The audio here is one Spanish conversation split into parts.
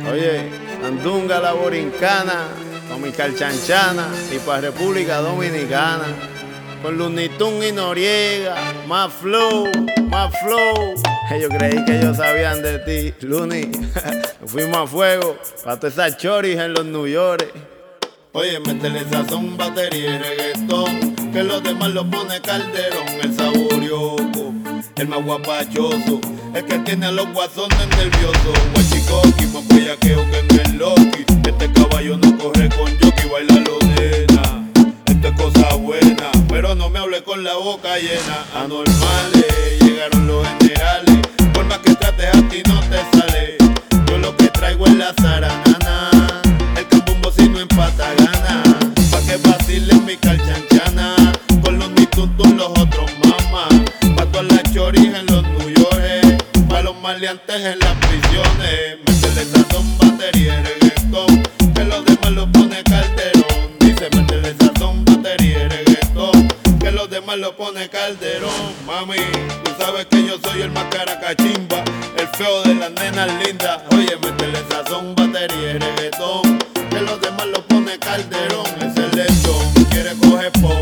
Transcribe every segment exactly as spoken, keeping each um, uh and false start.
Oye, Andunga la Borincana, Comical Chanchana y para República Dominicana. Con Lunitun y Noriega, más flow, más flow. Yo creí que ellos sabían de ti, Luni. Fuimos a fuego, pa' todas esas choris en los New York. Oye, métele sazón, batería y reggaetón, que los demás lo pone Calderón. El saborioco, el más guapachoso, el que tiene a los guasones nerviosos. Guachicoqui, más bellaqueo que en el Loki. Este caballo no corre con jockey, baila lo nena. Esto es cosa buena, pero no me hable con la boca llena. Anormales, llegaron los generales. Por más que trates a ti no te sale. Yo lo que traigo es la zaranana, el cambumbo si no empata gana. Pa' que vacilen mi calchanchana, con los nituntun los otros mamás. Pa' todas las choris en los New York, pa' los maleantes en las prisiones. Métele sazón, batería y reggaetón, que los demás lo pone Calderón. Dice métele sazón, batería y reggaetón, que los demás lo pone Calderón. Mami, tú sabes que yo soy el más caracachimba, el feo de las nenas lindas. Oye, métele sazón, batería y reggaetón, que los demás lo pone Calderón. Es el lechón, quiere coger pon,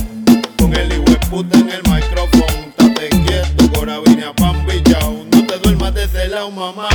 con el hijo de puta en el micrófono. Estate quieto, corabina, pan bichao, no te duermas de ese lado, mamá.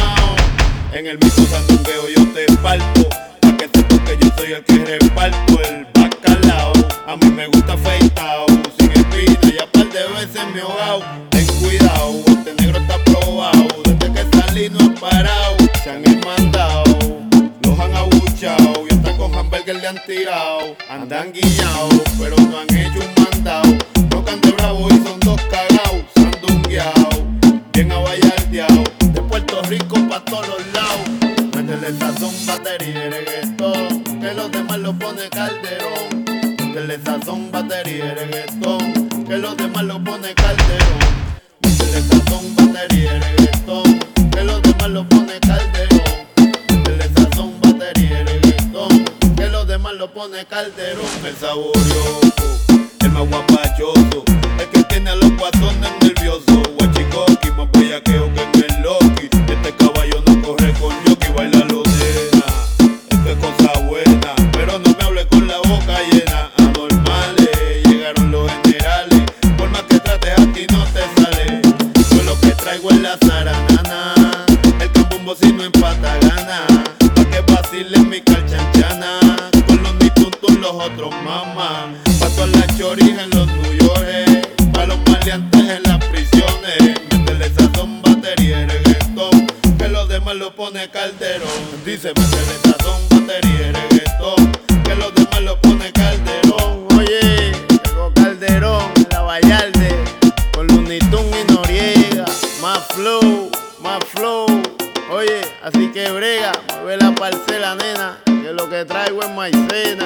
En el mismo sandungueo yo te parto, pa' que sepas que yo soy el que reparto el bacalao. A mí me gusta afeitao, sin espina y a par de veces me he ahogado. Ten cuidado, este negro está probado, desde que salí no he parado. Se han mandado, los han abuchado y hasta con hamburger le han tirado. Andan guiñados, pero no han hecho un mandado. No cante bravo y son dos cagados, sandungueados, bien abayardeados, de Puerto Rico pa' todos los lados. Métele sazón, batería y reggaetón, que los demás lo pone Calderón. Métele sazón, batería y reggaetón, que los demás lo pone Calderón. Métele sazón, batería y reggaetón, que los demás lo pone Calderón. Métele sazón, batería y reggaetón, que los demás lo pone Calderón. El saborioco, el más guapachoso, el que tiene a los guasones nerviosos. Guachicoqui, más bellaqueo que en el Loki. Este caballo no corre con jockey, baila lo nena. Esto es cosa buena, pero no me hable con la boca llena. Anormales, llegaron los generales. Por más que trates a ti no te sale. Yo lo que traigo es la zaranana, el cambumbo si no empata gana. Pa' que vacilen mi calchanchana, con los nituntun los otros mamás. Pa' todas las choris en los New York, pa' los maleantes en las prisiones. Métele sazón, batería y reggaetón, que los demás lo pone Calderón. Dice métele sazón, batería y reggaetón, que los demás lo pone Calderón. Oye, llegó Calderón en la Vallarde, con Lunitun y Noriega. Más flow, más flow. Oye, así que brega, mueve la parcela, nena, que lo que traigo es maicena.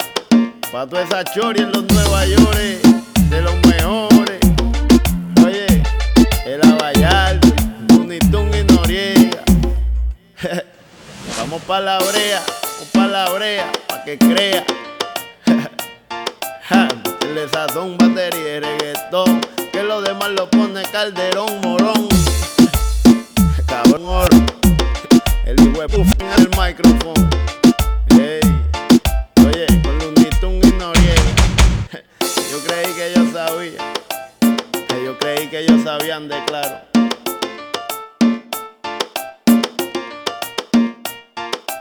Pa' toda esa chori en los Nueva York, de los mejores. Oye, el Vallarde, Lunitun y Noriega. Vamos pa' la brea, vamos pa' la brea, pa' que crea. Métele sazón, batería y reggaetón, que los demás lo pone Calderón, morón. Cabrón, el hijo de puff en el micrófono.